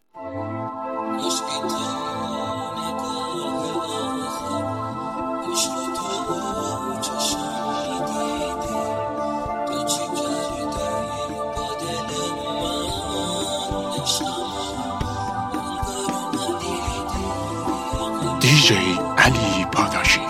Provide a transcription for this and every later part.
DJ علی پاداشی.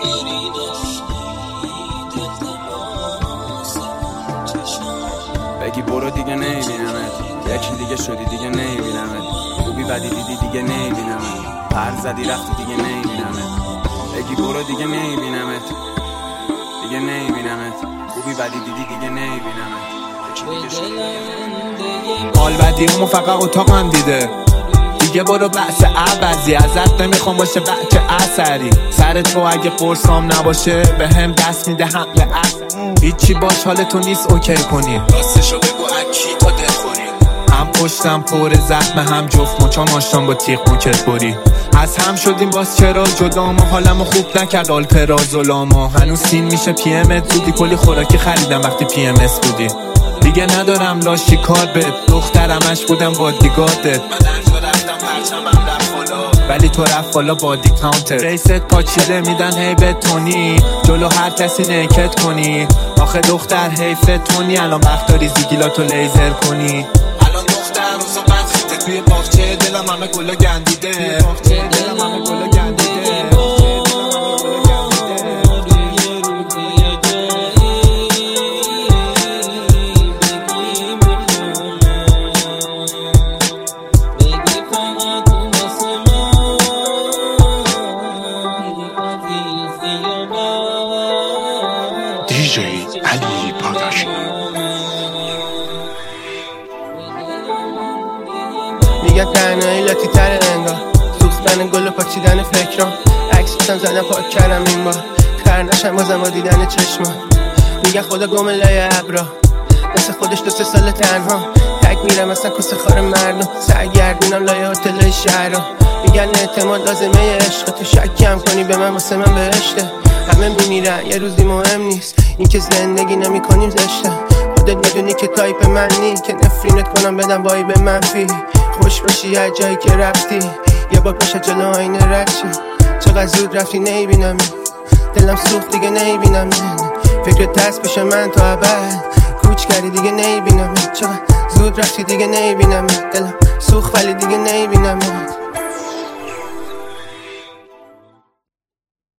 بگی برو دیگه نمیبینمت، یکی دیگه شدی دیگه نمیبینمت، خوبی بدی دیدی دیگه نمیبینمت، پر زدی رفتی دیگه نمیبینمت. بگی برو دیگه نمیبینمت، دیگه نمیبینمت، خوبی بدی دیدی دیگه نمیبینمت، یکی دیگه شدی. حال بدیمو فقط اتاقم دیده دیگه، برو بحث عوضی ازت نمیخوام باشه بچه اثری. سر تو اگه قرصام نباشه به هم دست میده حمله اثر. هیچی باش حالتو نیست اوکی کنی، راستشو بگو اکی تو دلخوری. هم پشتم پر زخم هم جفت مچام آشتم با تیغ موکت بری. از هم شدیم باز چرا جدا، ما حالمو خوب نکرد آلپرازولاما. هنوز سین میشه پی امت زودی، کلی خوراکی خریدم وقتی پی ام اس بودی. دیگه ندارم لاشی کار به دخترمش بودم با دیگادت. ولی تو رفت بالا بادی کانتر، ریست پاچیده میدن هی به تونی، جلو هر کسی نیکت کنی. آخه دختر حیف تونی، الان وقت داری زیگیلاتو لیزر کنی. الان دختر روزا بخیته توی باغچه دلم همه گلا گندیده، دلم همه گلا گندیده. DJ علی پاداشی. میگه تنهایی لاتی تر انگار، سوختن گل و پاچیدن فکرام. عکسیتم زدم پاک کردم این بار، خر نشم بازم با دیدن چشما. میگه خدا گم لای ابرا، مثل خودش 2-3 سال تنها. تک میرم مثلا کس خار مردم، سرگردونم لای هتلای شهرها. میگن اعتماد لازمه عشق، تو شک کم کنی به من واسه من بهشته. همه میمیرن یه روزی مهم نیست، این که زندگی نمی کنیم زشته. خودت میدونی که تایپ من نی، که نفرینت کنم بدم بایی به منفی. خوش باشی هر جایی که رفتی، یه بار پشت جلو آینه رفتی. چقدر زود رفتی نمیبینم، دلم سوخت دیگه نمیبینم. فکرت دست پیش من تا ابد، کوچ کردی دیگه نمیبینم. چقدر زود رفتی دیگه نمیبینم، دلم سوخت ولی دیگه نمیبینم.